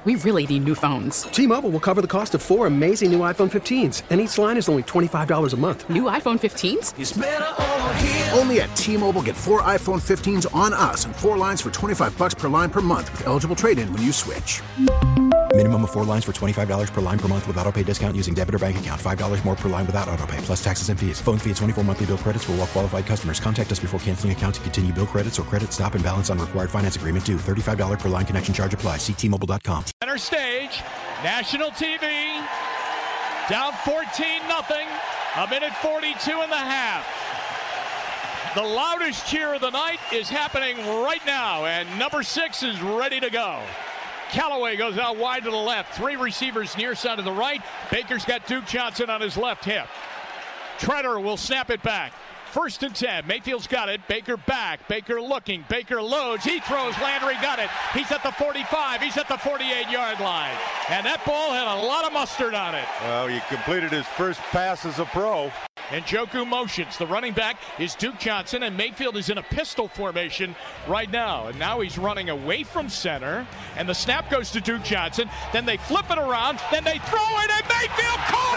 We really need new phones. T-Mobile will cover the cost of 4 amazing new iPhone 15s, and each line is only $25 a month. New iPhone 15s? It's better over here. Only at T-Mobile, get 4 iPhone 15s on us and 4 lines for $25 per line per month with eligible trade-in when you switch. Minimum of 4 lines for $25 per line per month with autopay discount using debit or bank account. $5 more per line without autopay, plus taxes and fees. Phone fee at 24 monthly bill credits for well-qualified customers. Contact us before canceling account to continue bill credits or credit stop and balance on required finance agreement due. $35 per line connection charge applies. See T-Mobile.com. Center stage, national TV, down 14-0, a minute 42 and a half. The loudest cheer of the night is happening right now, and number 6 is ready to go. Callaway goes out wide to the left. 3 receivers near side to the right. Baker's got Duke Johnson on his left hip. Treader will snap it back. 1st and 10. Mayfield's got it. Baker back. Baker looking. Baker loads. He throws. Landry got it. He's at the 45. He's at the 48-yard line. And that ball had a lot of mustard on it. Well, he completed his first pass as a pro. And Njoku motions. The running back is Duke Johnson, and Mayfield is in a pistol formation right now. And now he's running away from center, and the snap goes to Duke Johnson. Then they flip it around. Then they throw it, and Mayfield caught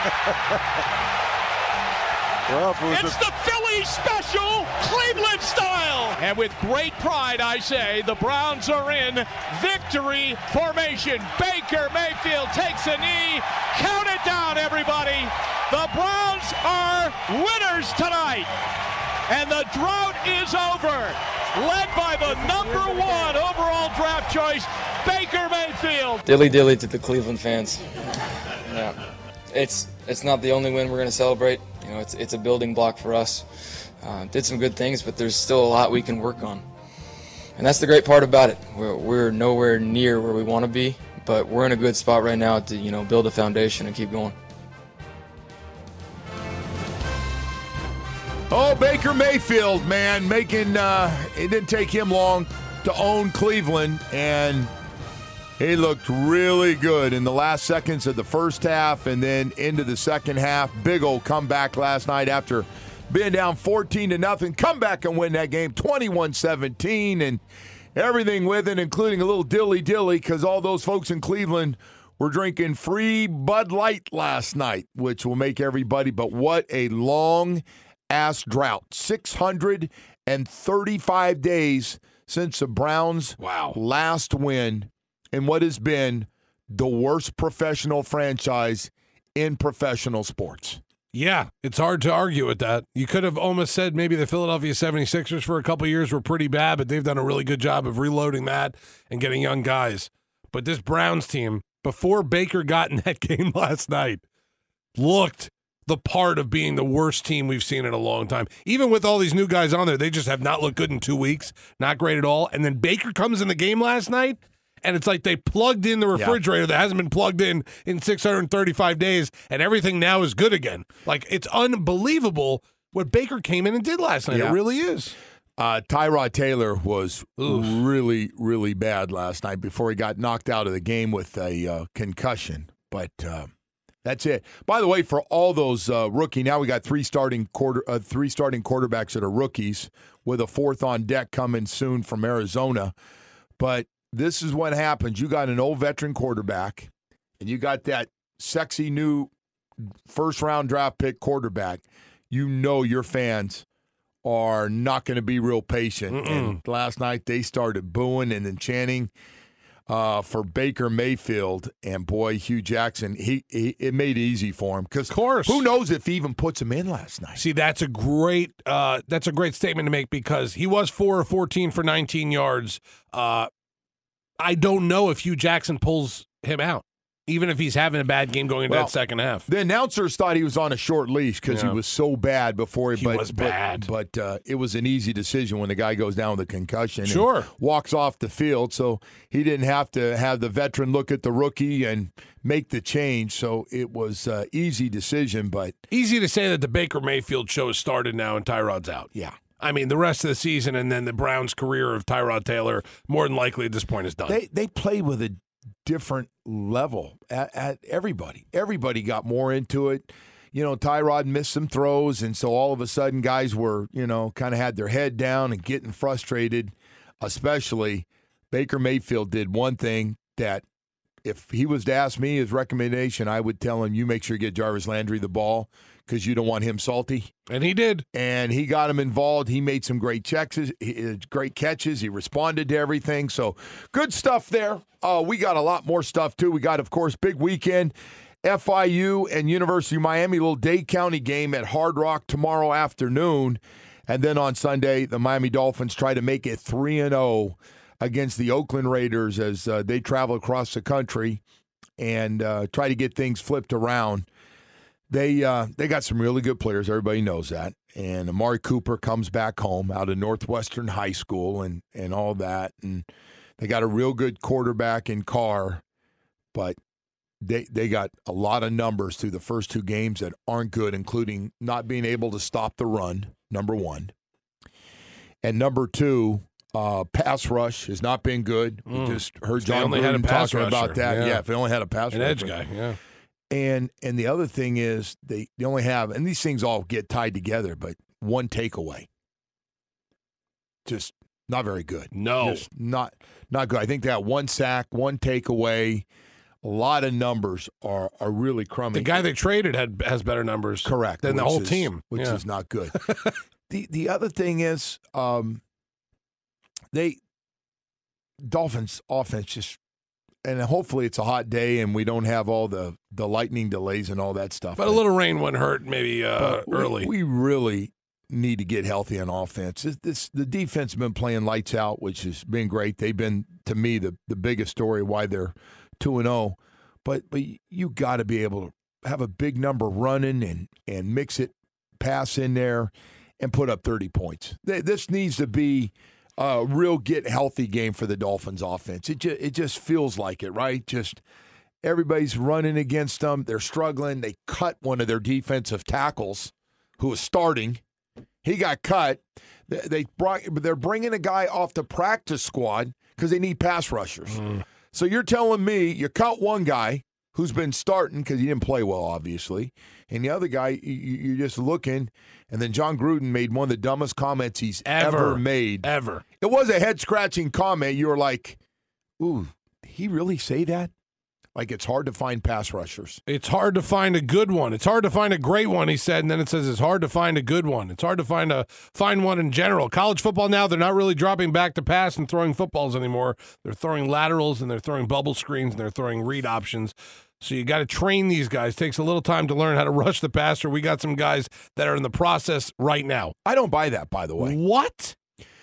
it! Well, it's the Philly special, Cleveland style. And with great pride, I say, the Browns are in victory formation. Baker Mayfield takes a knee. Count it down, everybody. The Browns are winners tonight. And the drought is over. Led by the number 1 overall draft choice, Baker Mayfield. Dilly dilly to the Cleveland fans. Yeah, it's not the only win we're going to celebrate. You know, it's a building block for us. Did some good things, but there's still a lot we can work on. And that's the great part about it. We're nowhere near where we want to be, but we're in a good spot right now to, build a foundation and keep going. Oh, Baker Mayfield, man, making it didn't take him long to own Cleveland, and he looked really good in the last seconds of the first half and then into the second half. Big old comeback last night after being down 14-0. Come back and win that game 21-17, and everything with it, including a little dilly-dilly because all those folks in Cleveland were drinking free Bud Light last night, which will make everybody, but what a long-ass drought. 635 days since the Browns' last win in what has been the worst professional franchise in professional sports. Yeah, it's hard to argue with that. You could have almost said maybe the Philadelphia 76ers for a couple of years were pretty bad, but they've done a really good job of reloading that and getting young guys. But this Browns team, before Baker got in that game last night, looked the part of being the worst team we've seen in a long time. Even with all these new guys on there, they just have not looked good in 2 weeks. Not great at all. And then Baker comes in the game last night, and it's like they plugged in the refrigerator that hasn't been plugged in 635 days, and everything now is good again. Like, it's unbelievable what Baker came in and did last night. Yeah. It really is. Tyrod Taylor was really, really bad last night before he got knocked out of the game with a concussion. But that's it. By the way, for all those rookie, now we got three starting quarterbacks that are rookies with a 4th on deck coming soon from Arizona. But this is what happens. You got an old veteran quarterback, and you got that sexy new first-round draft pick quarterback. You know your fans are not going to be real patient. And last night they started booing and then chanting for Baker Mayfield. And, boy, Hugh Jackson, it made it easy for him. Because who knows if he even puts him in last night. See, that's a great statement to make because he was 4 of 14 for 19 yards. I don't know if Hugh Jackson pulls him out, even if he's having a bad game going into that second half. The announcers thought he was on a short leash because he was so bad before he was bad. But it was an easy decision when the guy goes down with a concussion and walks off the field. So he didn't have to have the veteran look at the rookie and make the change. So it was an easy decision. But easy to say that the Baker Mayfield show has started now and Tyrod's out. Yeah. I mean, the rest of the season and then the Browns' career of Tyrod Taylor, more than likely at this point, is done. They play with a different level at everybody. Everybody got more into it. You know, Tyrod missed some throws, and so all of a sudden guys were, kind of had their head down and getting frustrated. Especially Baker Mayfield did one thing that if he was to ask me his recommendation, I would tell him, you make sure you get Jarvis Landry the ball because you don't want him salty. And he did. And he got him involved. He made some great catches. He responded to everything. So good stuff there. We got a lot more stuff, too. We got, of course, big weekend. FIU and University of Miami, little Dade County game at Hard Rock tomorrow afternoon. And then on Sunday, the Miami Dolphins try to make it 3-0 against the Oakland Raiders as they travel across the country and try to get things flipped around. They got some really good players. Everybody knows that. And Amari Cooper comes back home out of Northwestern High School and all that. And they got a real good quarterback in Carr, but they got a lot of numbers through the first two games that aren't good, including not being able to stop the run, number one. And number two, pass rush has not been good. We just heard John Gruden talking about that. Yeah, if they only had a pass an rusher. edge guy, yeah. And the other thing is they only have, and these things all get tied together, but one takeaway. Just not very good. No. Just not good. I think that one sack, one takeaway, a lot of numbers are really crummy. The guy they traded has better numbers correct than the whole team. Which is not good. The other thing is Dolphins offense just, and hopefully it's a hot day and we don't have all the lightning delays and all that stuff. But a little rain wouldn't hurt maybe early. We really need to get healthy on offense. The defense has been playing lights out, which has been great. They've been, to me, the biggest story why they're 2-0. But you got to be able to have a big number running and mix it, pass in there, and put up 30 points. This needs to be a real get healthy game for the Dolphins offense. It just feels like it, right? Just everybody's running against them. They're struggling. They cut one of their defensive tackles who was starting. He got cut. They're bringing a guy off the practice squad because they need pass rushers. So you're telling me you cut one guy who's been starting because he didn't play well, obviously, and the other guy, you're just looking, and then John Gruden made one of the dumbest comments he's ever made. Ever. It was a head-scratching comment. You were like, ooh, did he really say that? Like it's hard to find pass rushers. It's hard to find a good one. It's hard to find a great one, he said, and then it says it's hard to find a good one. It's hard to find one in general. College football now, they're not really dropping back to pass and throwing footballs anymore. They're throwing laterals, and they're throwing bubble screens, and they're throwing read options. So you got to train these guys. It takes a little time to learn how to rush the passer. We got some guys that are in the process right now. I don't buy that, by the way. What?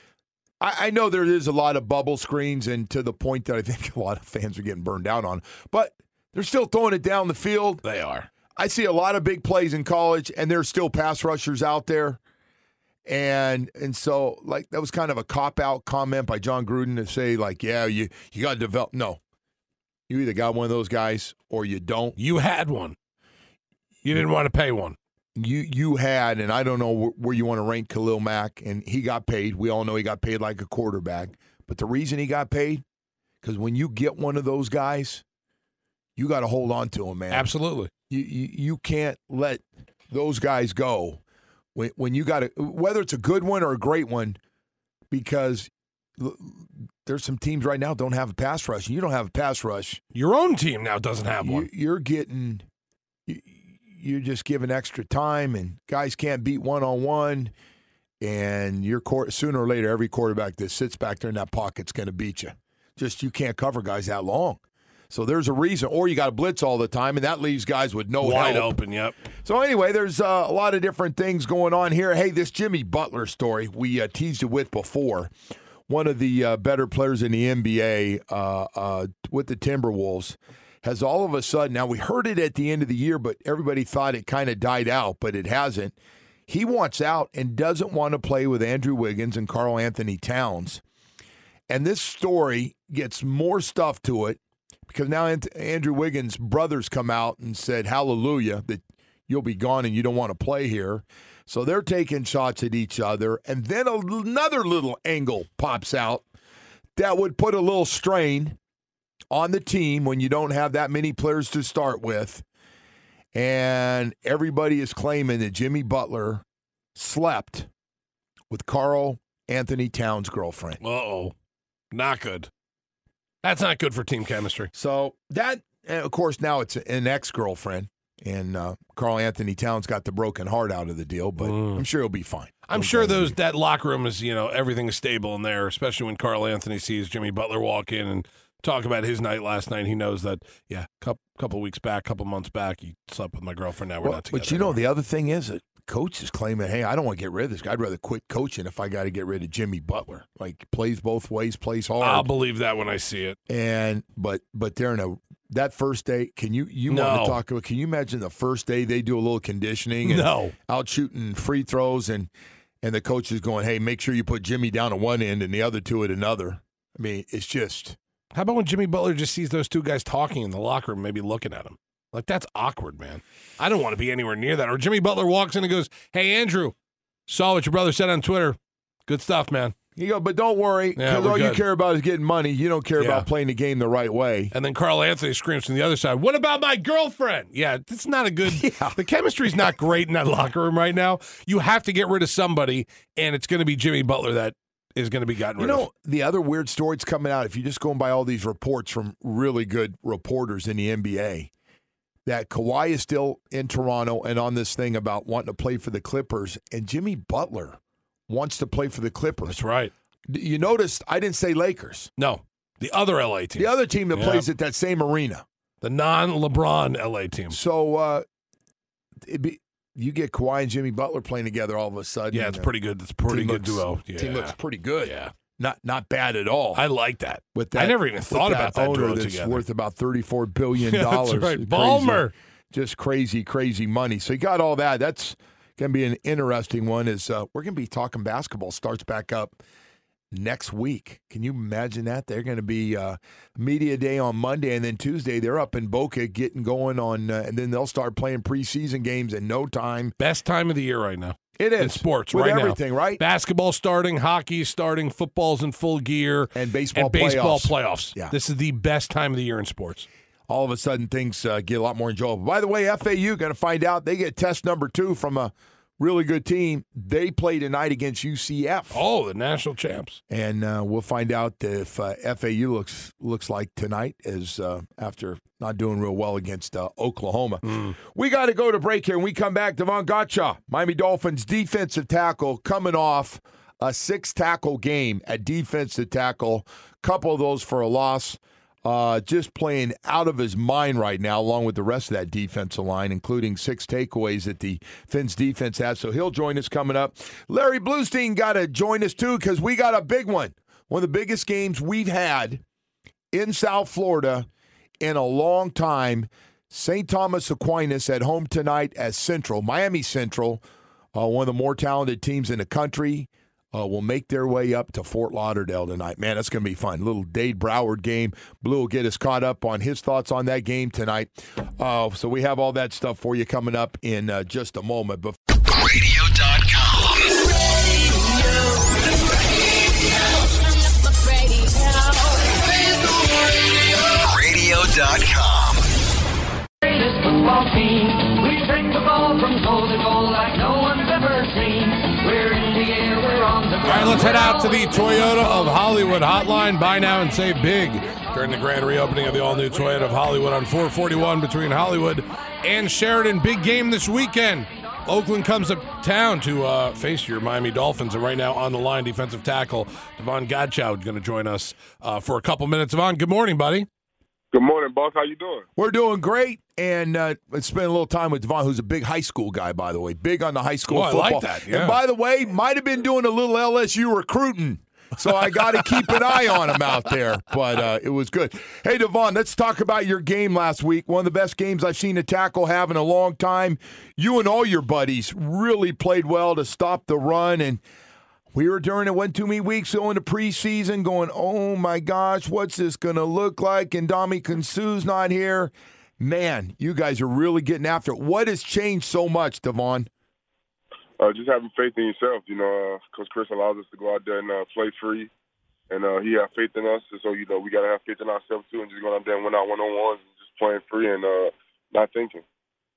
I know there is a lot of bubble screens, and to the point that I think a lot of fans are getting burned out on, but they're still throwing it down the field. They are. I see a lot of big plays in college, and there's still pass rushers out there. And so, like, that was kind of a cop-out comment by John Gruden to say, like, yeah, you got to develop. No. You either got one of those guys or you don't. You had one. You didn't want to pay one. You had, and I don't know where you want to rank Khalil Mack, and he got paid. We all know he got paid like a quarterback. But the reason he got paid, because when you get one of those guys, you got to hold on to him, man. Absolutely. You can't let those guys go when you got whether it's a good one or a great one, because there's some teams right now don't have a pass rush, and you don't have a pass rush. Your own team now doesn't have one. You're just giving extra time, and guys can't beat one-on-one, and sooner or later, every quarterback that sits back there in that pocket's going to beat you. Just you can't cover guys that long. So there's a reason. Or you got to blitz all the time, and that leaves guys with no wide help. Open, yep. So anyway, there's a lot of different things going on here. Hey, this Jimmy Butler story, we teased it with before. One of the better players in the NBA with the Timberwolves has all of a sudden, now we heard it at the end of the year, but everybody thought it kind of died out, but it hasn't. He wants out and doesn't want to play with Andrew Wiggins and Karl Anthony Towns. And this story gets more stuff to it because now Andrew Wiggins' brothers come out and said, hallelujah, that you'll be gone and you don't want to play here. So they're taking shots at each other. And then another little angle pops out that would put a little strain on the team when you don't have that many players to start with. And everybody is claiming that Jimmy Butler slept with Karl Anthony Towns' girlfriend. Uh-oh. Not good. That's not good for team chemistry. So that, and of course, now it's an ex-girlfriend, and Karl Anthony Towns got the broken heart out of the deal, but I'm sure he'll be fine. I'm sure that locker room is, everything is stable in there, especially when Karl Anthony sees Jimmy Butler walk in and talk about his night last night. He knows that, couple weeks back, couple months back, he slept with my girlfriend. Now we're not together. But anymore. The other thing is that coach is claiming, hey, I don't want to get rid of this guy. I'd rather quit coaching if I got to get rid of Jimmy Butler. Like, plays both ways, plays hard. I'll believe that when I see it. And but they're that first day, can you want to talk about, can you imagine the first day they do a little conditioning and out shooting free throws and the coach is going, hey, make sure you put Jimmy down at one end and the other two at another. I mean, it's just. How about when Jimmy Butler just sees those two guys talking in the locker room, maybe looking at him? Like, that's awkward, man. I don't want to be anywhere near that. Or Jimmy Butler walks in and goes, hey, Andrew, saw what your brother said on Twitter. Good stuff, man. You go, but don't worry, because all you care about is getting money. You don't care about playing the game the right way. And then Karl Anthony screams from the other side, what about my girlfriend? Yeah, it's not a good – the chemistry's not great in that locker room right now. You have to get rid of somebody, and it's going to be Jimmy Butler that is going to be gotten rid of. The other weird story that's coming out, if you're just going by all these reports from really good reporters in the NBA, that Kawhi is still in Toronto and on this thing about wanting to play for the Clippers, and Jimmy Butler wants to play for the Clippers. That's right. You noticed I didn't say Lakers. No, the other LA team. The other team that plays at that same arena. The non-LeBron LA team. So you get Kawhi and Jimmy Butler playing together all of a sudden. Yeah, it's pretty good. It's a pretty good duo. Yeah. Team looks pretty good. Yeah. Not bad at all. I like that. With that, I never even thought about that duo that's together. worth about $34 billion. That's right. Ballmer. Just crazy, crazy money. So you got all that. That's going to be an interesting one. Is we're going to be talking basketball. Starts back up next week. Can you imagine that? They're going to be media day on Monday, and then Tuesday they're up in Boca getting going on, and then they'll start playing preseason games in no time. Best time of the year right now. It is. In sports with right everything, now. Right? Basketball starting, hockey starting, football's in full gear. And baseball playoffs. Yeah. This is the best time of the year in sports. All of a sudden, things get a lot more enjoyable. By the way, FAU going to find out. They get test number 2 from a really good team. They play tonight against UCF. Oh, the national champs. And we'll find out if FAU looks like tonight is after not doing real well against Oklahoma. We got to go to break here. When we come back, Devon Gotcha, Miami Dolphins defensive tackle, coming off a 6-tackle game at defensive tackle. Couple of those for a loss. Just playing out of his mind right now, along with the rest of that defensive line, including 6 takeaways that the Fins defense has. So he'll join us coming up. Larry Bluestein got to join us, too, because we got a big one. One of the biggest games we've had in South Florida in a long time. St. Thomas Aquinas at home tonight as Central. Miami Central, one of the more talented teams in the country, will make their way up to Fort Lauderdale tonight. Man, that's going to be fun. Little Dade Broward game. Blue will get us caught up on his thoughts on that game tonight. So we have all that stuff for you coming up in just a moment. But Radio.com. Radio.com. This football team, we bring the ball from goal to goal like no one's ever seen. We're in the air, we're on the ground. All right, let's head out to the Toyota of Hollywood hotline. Buy now and save big during the grand reopening of the all-new Toyota of Hollywood on 441 between Hollywood and Sheridan. Big game this weekend. Oakland comes up town to face your Miami Dolphins, and right now on the line, defensive tackle Devon Godchaux is going to join us for a couple minutes. Devon, good morning, buddy. Good morning, boss. How you doing? We're doing great, and let's spend a little time with Devon, who's a big high school guy, by the way. Big on the high school football. I like that, yeah. And by the way, might have been doing a little LSU recruiting, so I got to keep an eye on him out there, but it was good. Hey, Devon, let's talk about your game last week. One of the best games I've seen a tackle have in a long time. You and all your buddies really played well to stop the run, and we were during it, went too many weeks going to preseason going, oh, my gosh, what's this going to look like? And Ndamukong Suh's not here. Man, you guys are really getting after it. What has changed so much, Devon? Just having faith in yourself. Coach Chris allows us to go out there and play free. And he has faith in us. So, we got to have faith in ourselves, too, and just go out there and win our one-on-ones and just playing free and not thinking.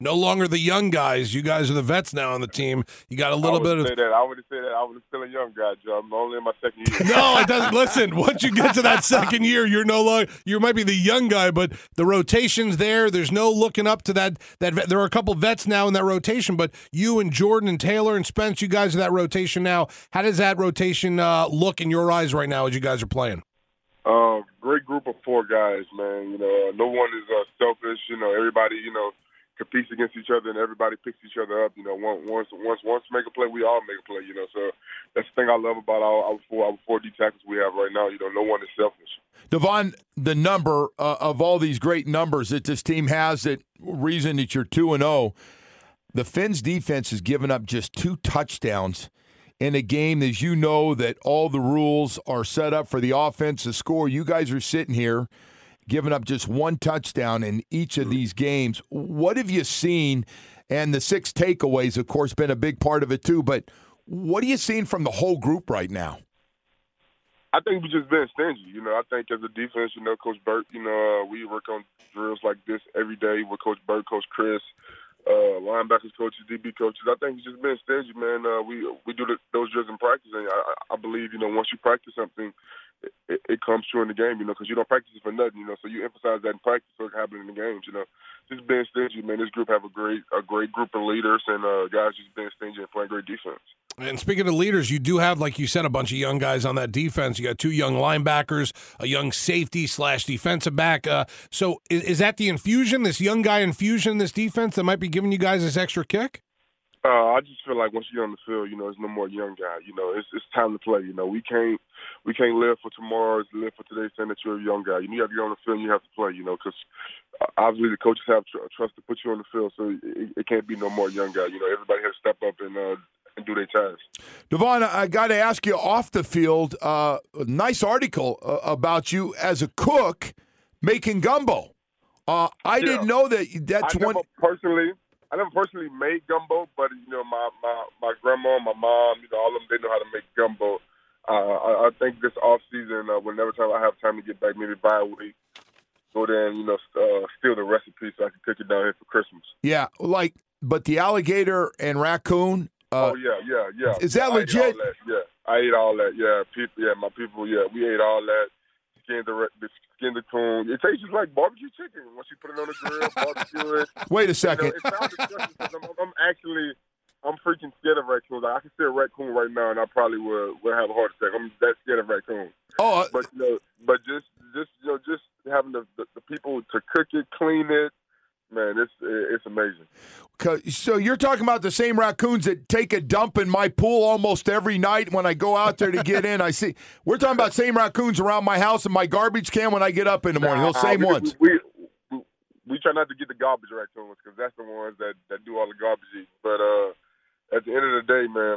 No longer the young guys. You guys are the vets now on the team. You got a little bit of. I would say that. I was still a young guy, Joe. I'm only in my second year. No, it doesn't. Listen, once you get to that second year, you're no longer. You might be the young guy, but the rotation's there. There's no looking up to that. There are a couple vets now in that rotation, but you and Jordan and Taylor and Spence, you guys are that rotation now. How does that rotation look in your eyes right now as you guys are playing? Great group of 4 guys, man. No one is selfish. Everybody, competes against each other, and everybody picks each other up. Once make a play, we all make a play. So that's the thing I love about our 4 D tackles we have right now. No one is selfish. Devon, the number of all these great numbers that this team has, that reason that you're 2-0, the Fins defense has given up just 2 touchdowns in a game, as you know, that all the rules are set up for the offense to score. You guys are sitting here giving up just 1 touchdown in each of these games. What have you seen? And the 6 takeaways, of course, been a big part of it too. But what are you seeing from the whole group right now? I think we just been stingy. I think as a defense, Coach Burt, we work on drills like this every day with Coach Burt, Coach Chris, linebackers coaches, DB coaches. I think it's just been stingy, man. We do those drills in practice, and I believe, once you practice something, it comes true in the game, because you don't practice it for nothing, so you emphasize that in practice so it can happen in the games, Just being stingy, man. This group have a great group of leaders, and guys just being stingy and playing great defense. And speaking of leaders, you do have, like you said, a bunch of young guys on that defense. You got 2 young linebackers, a young safety / defensive back. So is that the infusion, this young guy infusion in this defense that might be giving you guys this extra kick? I just feel like once you get on the field, there's no more young guy. It's time to play. We can't live for tomorrow, live for today, saying that you're a young guy. You have to get on the field and you have to play. Because obviously the coaches have trust to put you on the field, so it can't be no more young guy. Everybody has to step up and do their task. Devon, I got to ask you off the field. A nice article about you as a cook making gumbo. I didn't know that's one. I never personally made gumbo, but my grandma, my mom, all of them, they know how to make gumbo. I think this off season, whenever time I have time to get back, maybe buy a week, go there and steal the recipe so I can cook it down here for Christmas. Yeah, but the alligator and raccoon. Yeah. Is that legit? I ate all that. Yeah, my people. Yeah, we ate all that. Skin the coon. It tastes just like barbecue chicken once you put it on the grill. Barbecue it. Wait a second. It sounds disgusting because I'm freaking scared of raccoons. I can see a raccoon right now, and I probably would have a heart attack. I'm that scared of raccoons. Oh, but just having the people to cook it, clean it. Man, it's amazing. So you're talking about the same raccoons that take a dump in my pool almost every night when I go out there to get in. We're talking about same raccoons around my house and my garbage can when I get up in the morning. Those same ones. We try not to get the garbage raccoons because that's the ones that do all the garbage eating. But at the end of the day, man,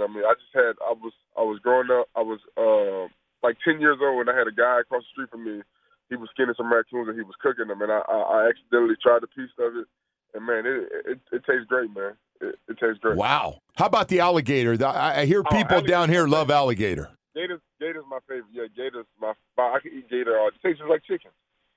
I was growing up. I was like 10 years old, and I had a guy across the street from me. He was skinning some raccoons and he was cooking them, and I accidentally tried a piece of it, and man, it tastes great, man. It tastes great. Wow. How about the alligator? I hear people down here love alligator. Gator's my favorite. Yeah, Gator's I can eat gator. It tastes just like chicken.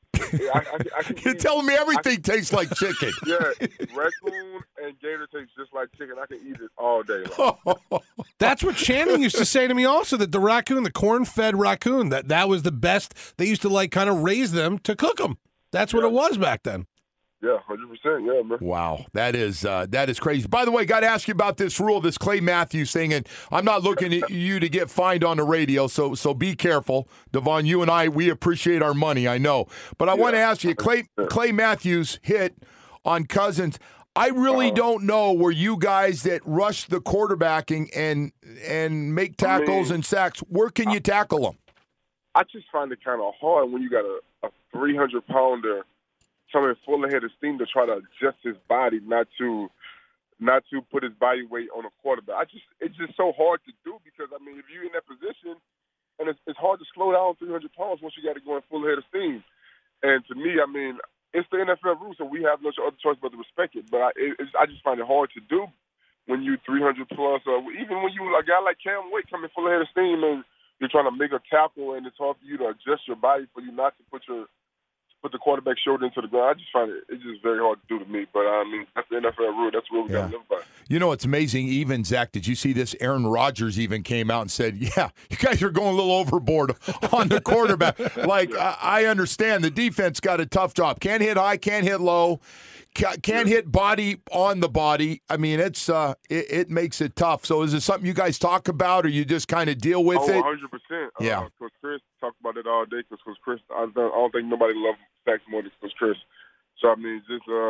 You're telling me everything tastes like chicken. Yeah, raccoon and gator tastes just like chicken. I can eat it all day long. That's what Channing used to say to me also, that the raccoon, the corn-fed raccoon, that was the best. They used to kind of raise them to cook them. That's what it was back then. Yeah, 100%. Yeah, man. Wow, that is crazy. By the way, got to ask you about this rule, this Clay Matthews thing, and I'm not looking at you to get fined on the radio, so be careful, Devon. You and I, we appreciate our money, I know, but I want to ask you, Clay Matthews hit on Cousins. I really don't know where you guys that rush the quarterbacking and make tackles and sacks. Where can you tackle them? I just find it kind of hard when you got a 300-pounder. Coming full ahead of steam to try to adjust his body, not to put his body weight on a quarterback. It's just so hard to do because if you're in that position, and it's hard to slow down 300 pounds once you got to go in full head of steam. And to me, it's the NFL rule, so we have no other choice but to respect it. But I just find it hard to do when you 300 plus, or even when you a guy like Cam Wake coming full head of steam and you're trying to make a tackle, and it's hard for you to adjust your body for you not to put your put the quarterback shoulder into the ground. I just find it's just very hard to do to me. But, I mean, that's the NFL rule. That's what we got to live by. You know, it's amazing. Even, Zach, did you see this? Aaron Rodgers even came out and said, yeah, you guys are going a little overboard on the quarterback. Like, I understand the defense got a tough job. Can't hit high, can't hit low. Can't hit body on the body. I mean, it's it makes it tough. So is it something you guys talk about, or you just kind of deal with it? 100%. Yeah. Coach Chris talked about it all day because Coach Chris, I don't think nobody loves sacks more than Coach Chris. So, I mean,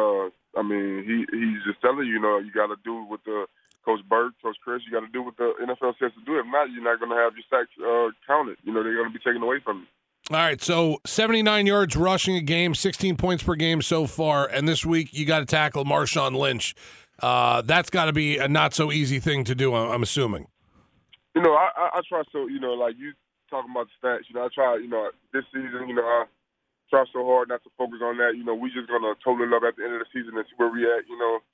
he's just telling you, you got to do what the Coach Bird, Coach Chris, you got to do what the NFL says to do. If not, you're not going to have your sacks counted. They're going to be taken away from you. All right, so 79 yards rushing a game, 16 points per game so far, and this week you got to tackle Marshawn Lynch. That's got to be a not-so-easy thing to do, I'm assuming. I try so, like you talking about the stats, I try, this season, I try so hard not to focus on that. We just going to total it up at the end of the season and see where we at,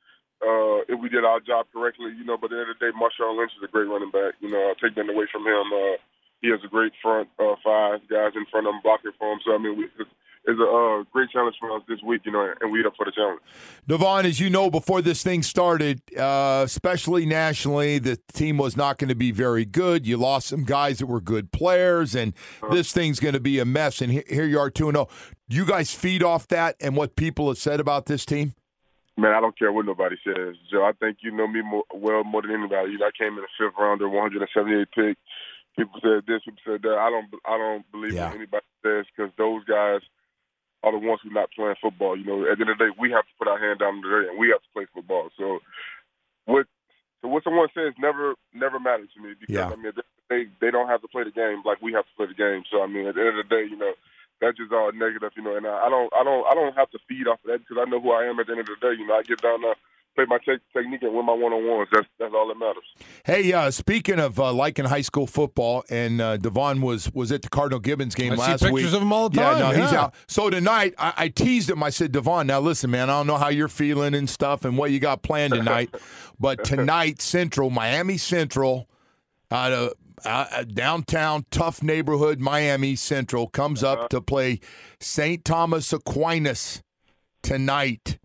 if we did our job correctly, but at the end of the day, Marshawn Lynch is a great running back. I'll take that away from him. He has a great front five guys in front of him blocking for him. So, I mean, it's a great challenge for us this week, and we're up for the challenge. Devon, as you know, before this thing started, especially nationally, the team was not going to be very good. You lost some guys that were good players, and this thing's going to be a mess. And here you are 2-0. Do you guys feed off that and what people have said about this team? Man, I don't care what nobody says, Joe. I think you know me more than anybody. I came in the fifth rounder, 178 pick. People said this, people said that. I don't believe what anybody says because those guys are the ones who are not playing football. At the end of the day, we have to put our hand down today and we have to play football. So what someone says never matters to me because I mean they don't have to play the game like we have to play the game. So I mean at the end of the day, that's just all negative, and I don't have to feed off of that because I know who I am at the end of the day. I get down there, play my technique, and win my one-on-ones. That's all that matters. Hey, speaking of liking high school football, and Devon was at the Cardinal Gibbons game last week. I see pictures of him all the time. He's out. So tonight, I teased him. I said, Devon, now listen, man, I don't know how you're feeling and stuff and what you got planned tonight, but tonight, Miami Central, out of downtown, tough neighborhood, Miami Central, comes up to play St. Thomas Aquinas tonight.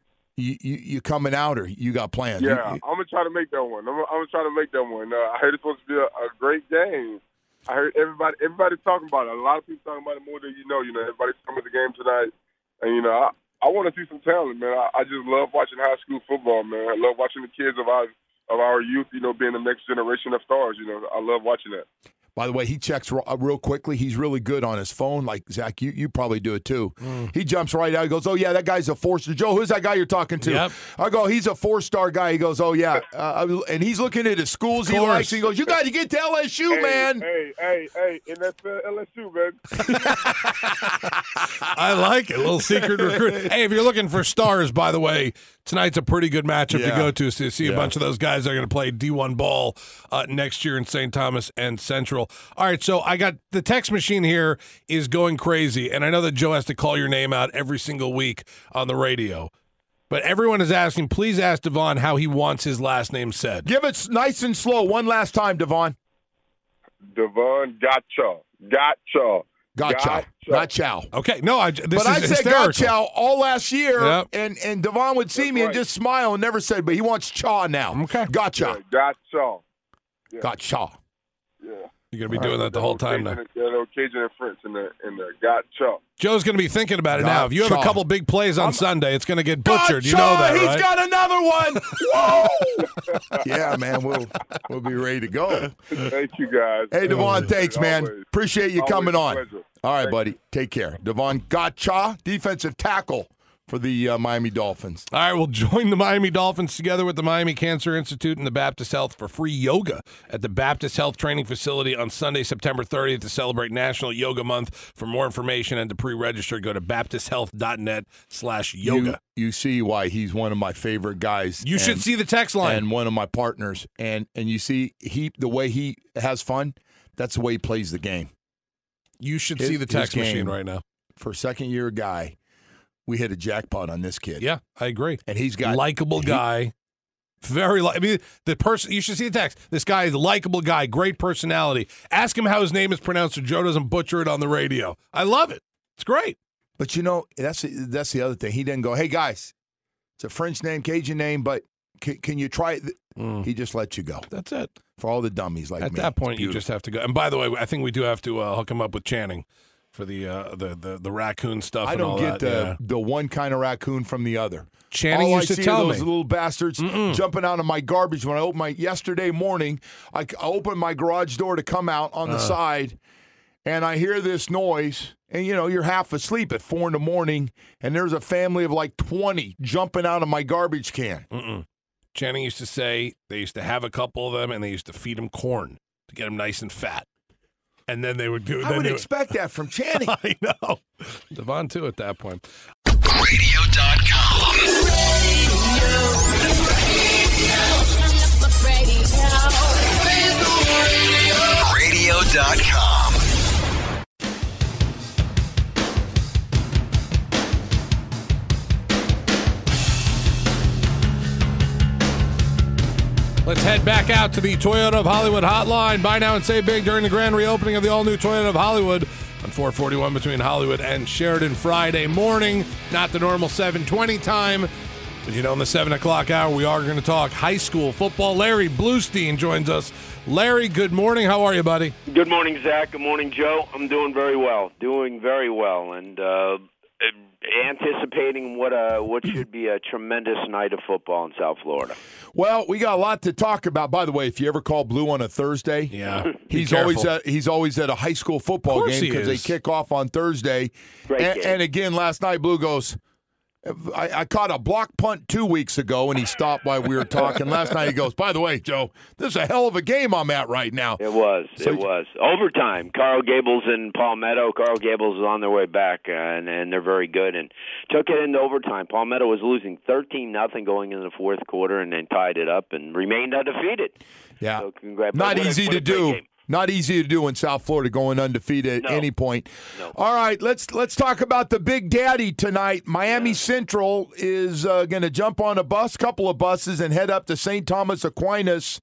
You coming out or you got plans? Yeah, I'm going to try to make that one. I'm going to try to make that one. I heard it's supposed to be a great game. I heard everybody's talking about it. A lot of people talking about it more than you know. Everybody's coming to the game tonight. And, I want to see some talent, man. I just love watching high school football, man. I love watching the kids of our youth, being the next generation of stars. I love watching that. By the way, he checks real quickly. He's really good on his phone. Like, Zach, you probably do it too. He jumps right out. He goes, oh, yeah, that guy's a four-star. Joe, who's that guy you're talking to? Yep. I go, he's a four-star guy. He goes, oh, yeah. And he's looking at his schools he likes. He goes, you got to get to LSU, man. Hey, and that's LSU, man. I like it. A little secret recruit. Hey, if you're looking for stars, by the way, tonight's a pretty good matchup to go to see a bunch of those guys that are going to play D1 ball next year in St. Thomas and Central. All right, so I got the text machine here is going crazy, and I know that Joe has to call your name out every single week on the radio, but everyone is asking, please ask Devon how he wants his last name said. Give it nice and slow one last time, Devon. Devon Gotcha. Not chow. Okay, no, I said gotcha all last year, and Devon would see me and just smile and never said, but he wants chaw now. Okay. Gotcha. Yeah, gotcha. Yeah. Gotcha. Yeah. You're going to be doing that the whole time now. Cajun and French in the gotcha. Joe's going to be thinking about it now. If you have a couple big plays on Sunday, it's going to get butchered. You know that, right? He's got another one. Whoa! Yeah, man, we'll be ready to go. Thank you, guys. Hey, Devon, thanks, man. Appreciate you coming on. Pleasure. All right, buddy. Take care. Devon Gotcha, defensive tackle for the Miami Dolphins. All right, we'll join the Miami Dolphins together with the Miami Cancer Institute and the Baptist Health for free yoga at the Baptist Health Training Facility on Sunday, September 30th to celebrate National Yoga Month. For more information and to pre-register, go to baptisthealth.net/yoga. You see why he's one of my favorite guys. You should see the text line. And one of my partners. And you see the way he has fun, that's the way he plays the game. You should see the text machine right now. For a second-year guy, we hit a jackpot on this kid. Yeah, I agree. And he's got likable guy. Very I mean, the person, you should see the text. This guy is a likable guy, great personality. Ask him how his name is pronounced so Joe doesn't butcher it on the radio. I love it. It's great. But that's the other thing. He didn't go, hey guys, it's a French name, Cajun name, but can you try it? He just lets you go. That's it. For all the dummies like At me. that point, you just have to go. And by the way, I think we do have to hook him up with Channing for the raccoon stuff. I and all don't get that. the one kind of raccoon from the other. Channing all used I to see tell are those me. little bastards jumping out of my garbage when I open yesterday morning. I opened my garage door to come out on the side, and I hear this noise. And, you're half asleep at 4 a.m, and there's a family of like 20 jumping out of my garbage can. Channing used to say they used to have a couple of them, and they used to feed them corn to get them nice and fat. And then they would do. I would expect that from Channing. I know. Devon, too, at that point. Radio.com. Radio.com. Let's head back out to the Toyota of Hollywood hotline. Buy now and save big during the grand reopening of the all-new Toyota of Hollywood on 441 between Hollywood and Sheridan Friday morning. Not the normal 7:20 time, but in the 7 o'clock hour, we are going to talk high school football. Larry Bluestein joins us. Larry, good morning. How are you, buddy? Good morning, Zach. Good morning, Joe. I'm doing very well. And anticipating what should be a tremendous night of football in South Florida. Well, we got a lot to talk about. By the way, if you ever call Blue on a Thursday, he's always at a high school football game because they kick off on Thursday. And again, last night Blue goes, I caught a block punt 2 weeks ago, and he stopped while we were talking. Last night he goes, by the way, Joe, this is a hell of a game I'm at right now. It was. Overtime. Carl Gables and Palmetto. Carl Gables is on their way back, and they're very good, and took it into overtime. Palmetto was losing 13-0 going into the fourth quarter, and then tied it up and remained undefeated. Yeah. So congrats. Not easy to do. Not easy to do in South Florida, going undefeated at any point. No. All right, let's talk about the Big Daddy tonight. Miami Central is going to jump on a couple of buses, and head up to St. Thomas Aquinas.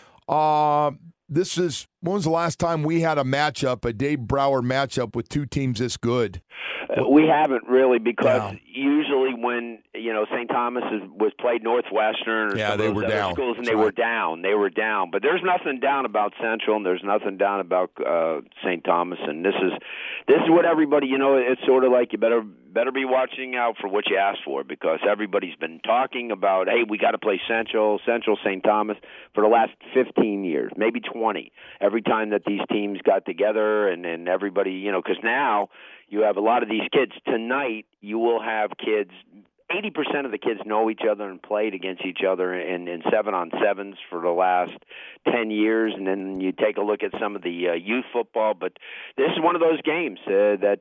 When was the last time we had a Dave Brower matchup with two teams this good? We haven't really, because usually when St. Thomas was played Northwestern or some of those other schools, and they were down. But there's nothing down about Central, and there's nothing down about St. Thomas. And this is what everybody, it's sort of like you better be watching out for what you ask for, because everybody's been talking about, hey, we got to play Central, St. Thomas for the last 15 years, maybe 20. Every time that these teams got together, and everybody, because now you have a lot of these kids. Tonight, you will have kids. 80% of the kids know each other and played against each other in 7-on-7s for the last 10 years. And then you take a look at some of the youth football. But this is one of those games that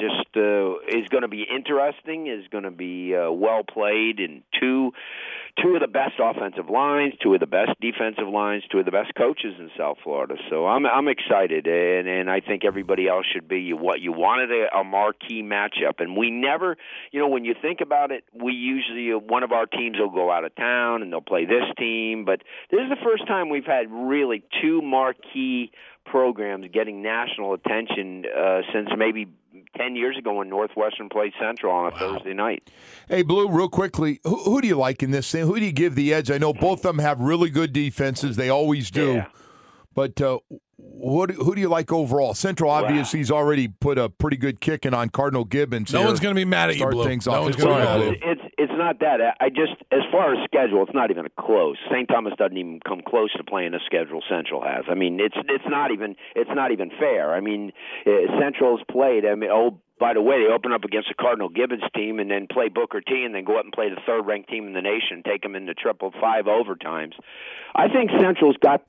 is going to be interesting, is going to be well played, and two of the best offensive lines, two of the best defensive lines, two of the best coaches in South Florida. So I'm excited, and I think everybody else should be. What you wanted a marquee matchup, and we never, when you think about it, we usually, one of our teams will go out of town and they'll play this team, but this is the first time we've had really two marquee programs getting national attention since maybe 10 years ago when Northwestern played Central on a Thursday night. Hey, Blue, real quickly, who do you like in this thing? Who do you give the edge? I know both of them have really good defenses. They always do. Yeah. But who do you like overall? Central obviously has already put a pretty good kicking on Cardinal Gibbons. No one's going to be mad at you, Blue. Things no off. one's going to be mad at you. It's not that. As far as schedule, it's not even close. St. Thomas doesn't even come close to playing the schedule Central has. I mean, it's not even fair. I mean, Central's played. By the way, they open up against the Cardinal Gibbons team and then play Booker T and then go up and play the third-ranked team in the nation, take them into 5 overtimes. I think Central's got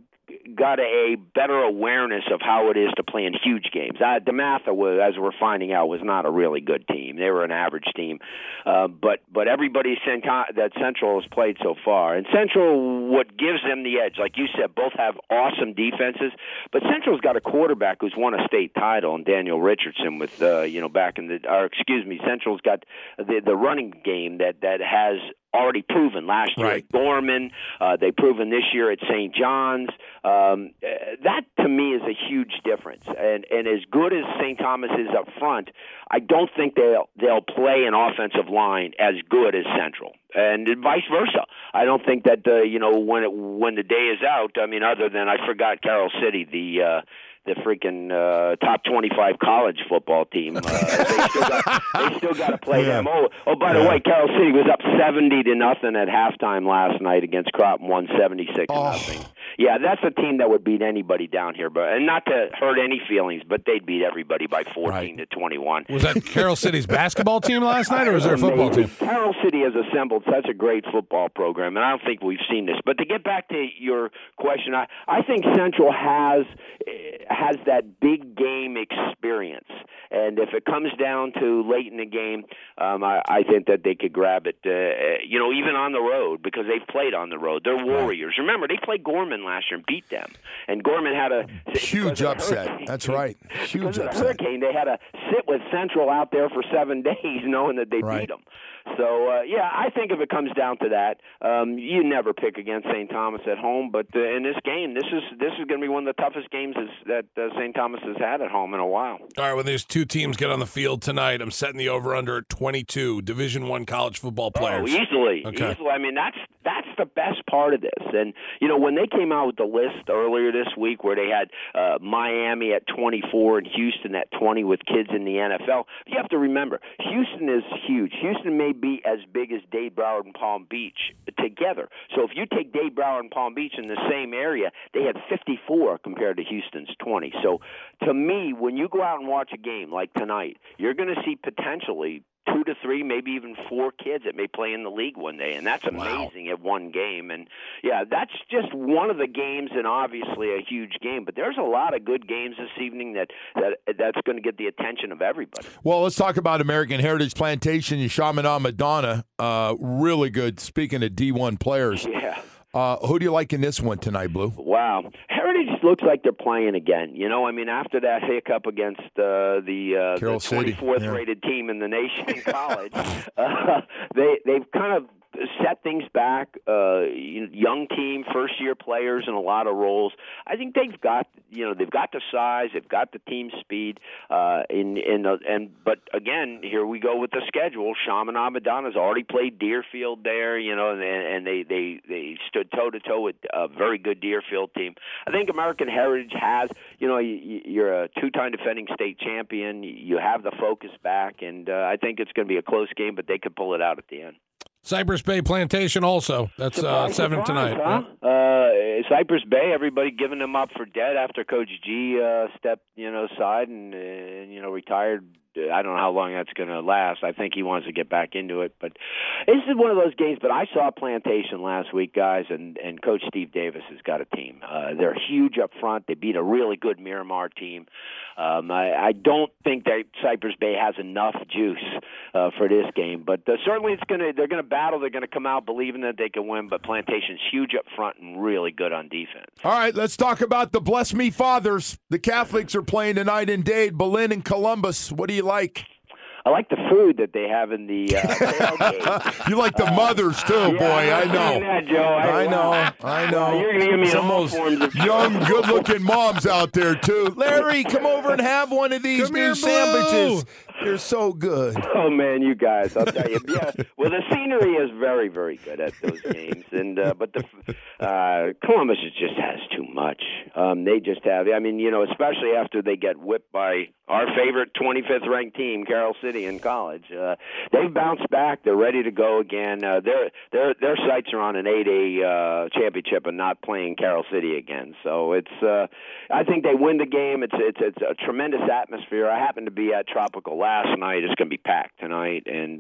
a better awareness of how it is to play in huge games. DeMatha, as we're finding out, was not a really good team. They were an average team. But everybody that Central has played so far. And Central, what gives them the edge, like you said, both have awesome defenses, but Central's got a quarterback who's won a state title, and Daniel Richardson Central's got the running game that has already proven last year at Gorman. They've proven this year at St. John's. That, to me, is a huge difference. And as good as St. Thomas is up front, I don't think they'll play an offensive line as good as Central. And vice versa. I don't think that, when the day is out, I mean, other than I forgot Carroll City, the freaking top 25 college football team. They still got to play them. Oh, by the way, Carroll City was up 70-0 at halftime last night against Cropton, won 76-0. Yeah, that's a team that would beat anybody down here, and not to hurt any feelings, but they'd beat everybody by 14-21. Was that Carroll City's basketball team last night, or was there a football team? Carroll City has assembled such a great football program, and I don't think we've seen this. But to get back to your question, I think Central has that big game experience, and if it comes down to late in the game, I think that they could grab it, even on the road, because they've played on the road. They're warriors. Remember, they played Gorman last year and beat them, and Gorman had a huge upset. That's right. Huge upset. Of the hurricane, they had to sit with Central out there for 7 days, knowing that they beat them. So, I think if it comes down to that, you never pick against St. Thomas at home. But in this game, this is going to be one of the toughest games that St. Thomas has had at home in a while. All right, when these two teams get on the field tonight, I'm setting the over/under at 22 Division I college football players. Oh, easily. Okay. Easily. I mean, that's the best part of this. And, when they came out with the list earlier this week where they had Miami at 24 and Houston at 20 with kids in the NFL, you have to remember, Houston is huge. Houston may be as big as Dade, Broward, and Palm Beach together. So if you take Dade, Broward, and Palm Beach in the same area, they had 54 compared to Houston's 20. So to me, when you go out and watch a game like tonight, you're going to see potentially 2 to 3, maybe even 4 kids that may play in the league one day, and that's amazing at one game. And that's just one of the games, and obviously a huge game. But there's a lot of good games this evening that's going to get the attention of everybody. Well, let's talk about American Heritage Plantation. Chaminade Madonna, really good. Speaking of D1 players, who do you like in this one tonight, Blue? Wow. Heritage looks like they're playing again. After that hiccup against the 24th rated team in the nation in college, they've kind of set things back. Young team, first-year players in a lot of roles. I think they've got the size, they've got the team speed. But again, here we go with the schedule. Chaminade Madonna's already played Deerfield there, and they stood toe-to-toe with a very good Deerfield team. I think American Heritage has, you're a 2-time defending state champion. You have the focus back, and I think it's going to be a close game, but they could pull it out at the end. Cypress Bay Plantation also. That's 7 tonight. Huh? Cypress Bay, everybody giving them up for dead after Coach G stepped, aside and retired. I don't know how long that's going to last. I think he wants to get back into it. But this is one of those games. But I saw Plantation last week, guys, and Coach Steve Davis has got a team. They're huge up front. They beat a really good Miramar team. I don't think that Cypress Bay has enough juice for this game. But certainly they're going to battle. They're going to come out believing that they can win. But Plantation's huge up front and really good on defense. All right, let's talk about the Bless Me Fathers. The Catholics are playing tonight in Dade, Berlin, and Columbus. What do you like? I like the food that they have in the tailgate. You like the mothers too, boy. I know. That, Joe. I know. You're going to give me some all forms of young, good-looking moms out there too. Larry, come over and have one of these new sandwiches. They're so good. Oh man, you guys! I'll tell you. Yeah, well, the scenery is very, very good at those games, and but Columbus just has too much. They just have. I mean, especially after they get whipped by our favorite 25th ranked team, Carroll City in college. They've bounced back. They're ready to go again. Their sights are on an 8A championship and not playing Carroll City again. So it's. I think they win the game. It's a tremendous atmosphere. I happened to be at Tropical last night. It's going to be packed tonight, and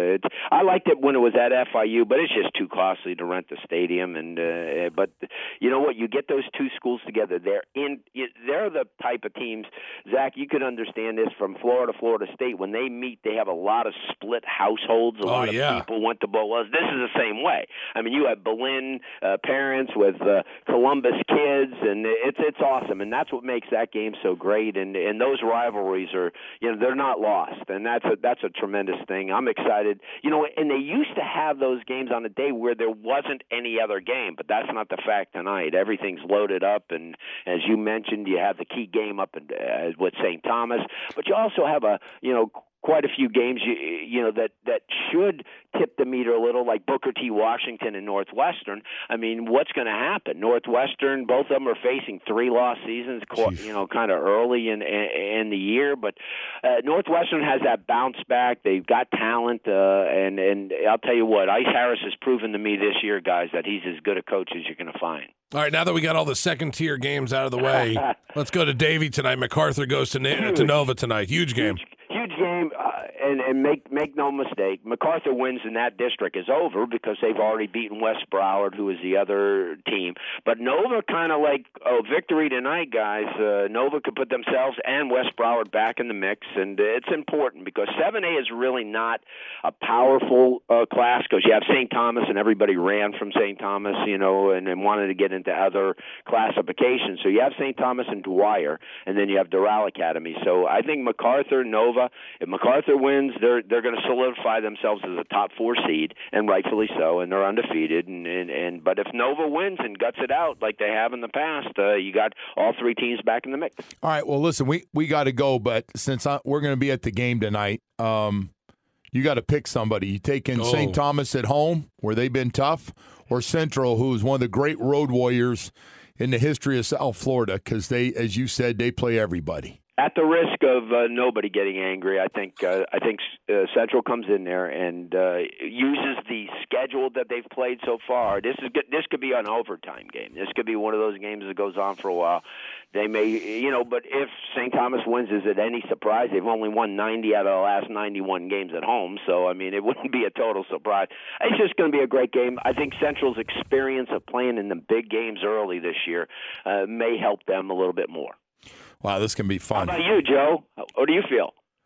I liked it when it was at FIU, but it's just too costly to rent the stadium. And but you know what? You get those two schools together. They're the type of teams, Zach. You could understand this from Florida State. When they meet, they have a lot of split households. A lot of people went to Boas. This is the same way. I mean, you have Berlin parents with Columbus kids, and it's awesome. And that's what makes that game so great. And those rivalries are, they're not lost, and that's a tremendous thing. I'm excited. And they used to have those games on a day where there wasn't any other game, but that's not the fact tonight. Everything's loaded up, and as you mentioned, you have the key game up with St. Thomas, but you also have quite a few games that should tip the meter a little, like Booker T. Washington and Northwestern. I mean, what's going to happen? Northwestern, both of them are facing 3-loss seasons, kind of early in the year, but Northwestern has that bounce back. They've got talent, and I'll tell you what, Ice Harris has proven to me this year, guys, that he's as good a coach as you're going to find. All right, now that we got all the second-tier games out of the way, let's go to Davie tonight. MacArthur goes to Nova tonight. Huge game. Huge game, and make no mistake, MacArthur wins in that district is over because they've already beaten West Broward, who is the other team. But Nova kind of like victory tonight, guys. Nova could put themselves and West Broward back in the mix, and it's important because 7A is really not a powerful class because you have St. Thomas, and everybody ran from St. Thomas, and wanted to get into other classifications. So you have St. Thomas and Dwyer, and then you have Doral Academy. So I think MacArthur, Nova, if MacArthur wins, they're going to solidify themselves as a top 4 seed, and rightfully so, and they're undefeated. But if Nova wins and guts it out like they have in the past, you got all 3 teams back in the mix. All right. Well, listen, we got to go, but since we're going to be at the game tonight, you got to pick somebody. You taking St. Thomas at home, where they've been tough, or Central, who is one of the great road warriors in the history of South Florida, because they, as you said, they play everybody. At the risk of nobody getting angry, I think Central comes in there and uses the schedule that they've played so far. This could be an overtime game. This could be one of those games that goes on for a while. They may, but if St. Thomas wins, is it any surprise? They've only won 90 out of the last 91 games at home, so, I mean, it wouldn't be a total surprise. It's just going to be a great game. I think Central's experience of playing in the big games early this year may help them a little bit more. Wow, this can be fun. How about you, Joe? What do you feel?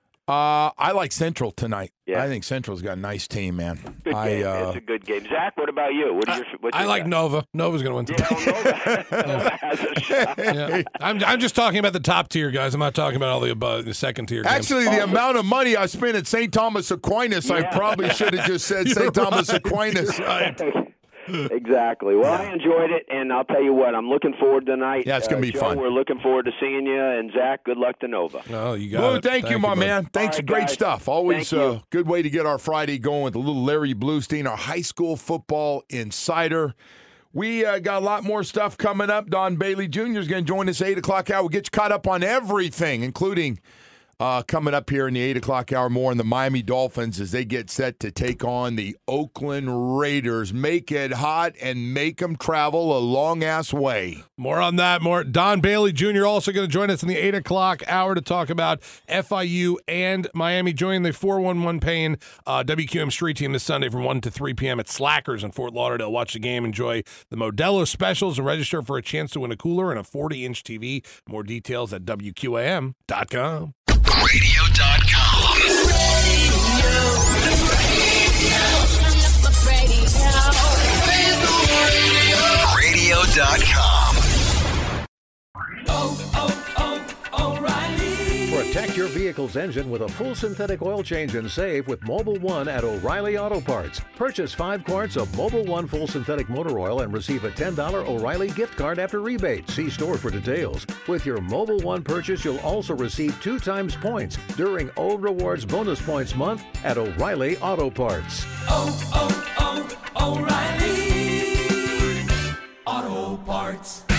I like Central tonight. Yeah. I think Central's got a nice team, man. Good game. It's a good game. Zach, what about you? I like Nova. Nova's going to win tonight. Nova has a shot. Yeah. I'm just talking about the top tier guys. I'm not talking about all the second tier games. Actually, the amount of money I spent at St. Thomas Aquinas, I probably should have just said St. Thomas Aquinas. Right. Exactly. Well, I enjoyed it, and I'll tell you what, I'm looking forward tonight. Yeah, it's going to be Joe, fun. We're looking forward to seeing you, and Zach, good luck to Nova. Oh, you got it. Thank you, my man. Thanks, right, great guys. stuff. Always a good way to get our Friday going with a little Larry Bluestein, our high school football insider. We got a lot more stuff coming up. Don Bailey Jr. is going to join us at 8 o'clock hour. We'll get you caught up on everything, including coming up here in the 8 o'clock hour, more on the Miami Dolphins as they get set to take on the Oakland Raiders. Make it hot and make them travel a long-ass way. More on that. More. Don Bailey Jr. also going to join us in the 8 o'clock hour to talk about FIU and Miami joining the 411 Payne WQM Street Team this Sunday from 1 to 3 p.m. at Slackers in Fort Lauderdale. Watch the game, enjoy the Modelo specials, and register for a chance to win a cooler and a 40-inch TV. More details at WQAM.com. Radio.com. Radio.com. O'Reilly. Protect your vehicle's engine with a full synthetic oil change and save with Mobil 1 at O'Reilly Auto Parts. Purchase 5 quarts of Mobil 1 full synthetic motor oil and receive a $10 O'Reilly gift card after rebate. See store for details. With your Mobil 1 purchase, you'll also receive 2 times points during O Rewards Bonus Points Month at O'Reilly Auto Parts. O'Reilly Auto Parts.